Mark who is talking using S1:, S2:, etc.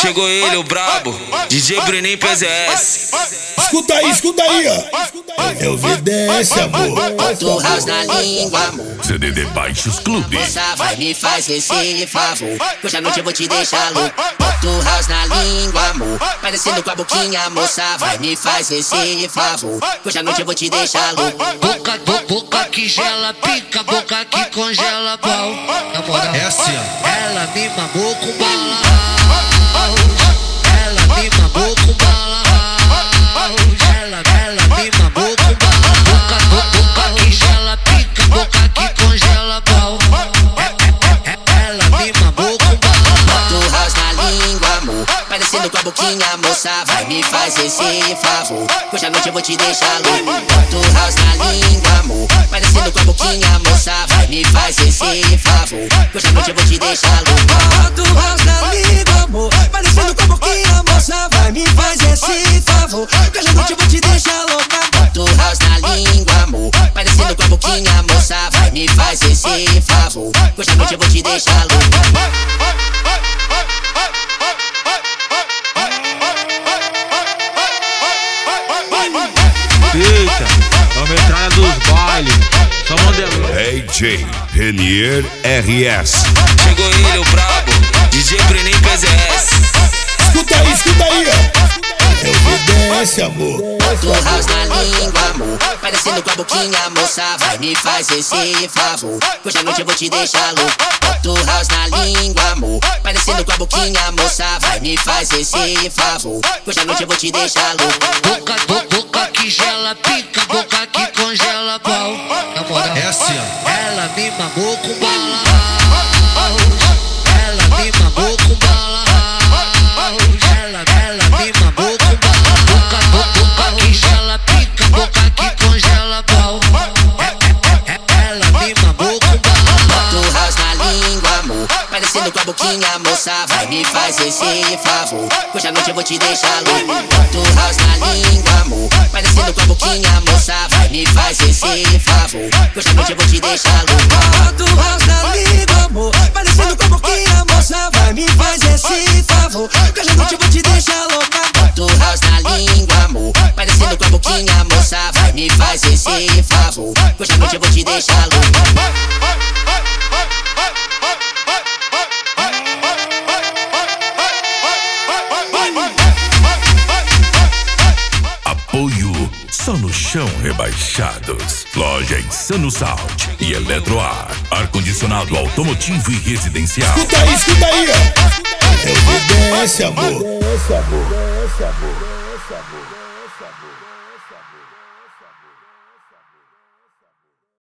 S1: Chegou ele, o brabo, DJ Bruninho PZS.
S2: Escuta aí, ó. É o VDS, amor.
S3: Boto house na língua, amor.
S4: CDD Baixos Clube.
S3: Moça, vai me faz esse favor, que hoje à noite eu vou te deixar louco. Boto house na língua, amor. Parecendo com a boquinha, moça, vai me faz esse favor, que hoje à noite eu vou te deixar louco.
S5: Boca que gela, pica, boca que congela pau. Na moral,
S6: é assim, ó.
S5: ela me mamou com bala. Ela me mamou com bala. Ela me mamou com bala. Boca que gela, pica, boca que congela pau. Ela me mamou com bala.
S3: Boto house na língua, amor. Parecendo com a boquinha, moça, vai me faz esse favor, que hoje à noite eu vou te deixar louco. Boto house na língua, amor. Parecendo com a boquinha, moça, vai me faz esse favor, que hoje à noite eu vou te deixar louco. Boto house na língua, amor. Parecendo com a boquinha, moça, vai me faz esse favor, que hoje à noite eu vou te deixar louca. Boto house na língua, amor. Parecendo com a boquinha, moça, vai me faz esse favor, que hoje à noite eu vou te deixar louco.
S7: Eita, é uma metralha dos bailes. Só modelão.
S4: DJ Renier RS.
S1: Chegou ele, o brabo, DJ Bruninho PZS.
S2: Escuta aí, ó. É o VDS, amor.
S3: Boto house na língua, amor. Parecendo com a boquinha, moça, vai me faz esse favor, que hoje à noite eu vou te deixar louco. Boto house na língua, amor. Parecendo com a boquinha, moça, vai me faz esse favor, que hoje à noite eu vou te deixar louco.
S5: Boca que gela, pica, boca que congela pau. Na moral,
S6: É assim, ó.
S5: ela me mamou com bala. Ela me mamou com bala. Ela me mamou com bala. Boca que gela, pica, boca que congela pau. Ela me mamou com bala.
S3: Boto house na língua, amor. Parecendo com a boquinha, moça, vai me faz esse favor, que hoje à noite eu vou te deixar louco. Boto house na língua, amor. Parecendo com a boquinha, moça, vai me faz esse favor, que hoje à noite eu vou te deixar louco. Boto house na língua, amor. Parecendo com a boquinha, moça, vai me faz esse favor, que hoje à noite eu vou te deixar louca. Boto house na língua, amor. Parecendo com a boquinha, moça, vai me faz esse favor, que hoje à noite eu vou te deixar louco.
S4: Apoio Só no Chão Rebaixados. Loja Insano Sound e Eletroar. Ar-condicionado automotivo e residencial.
S2: Escuta aí, ó. É o VDS, amor.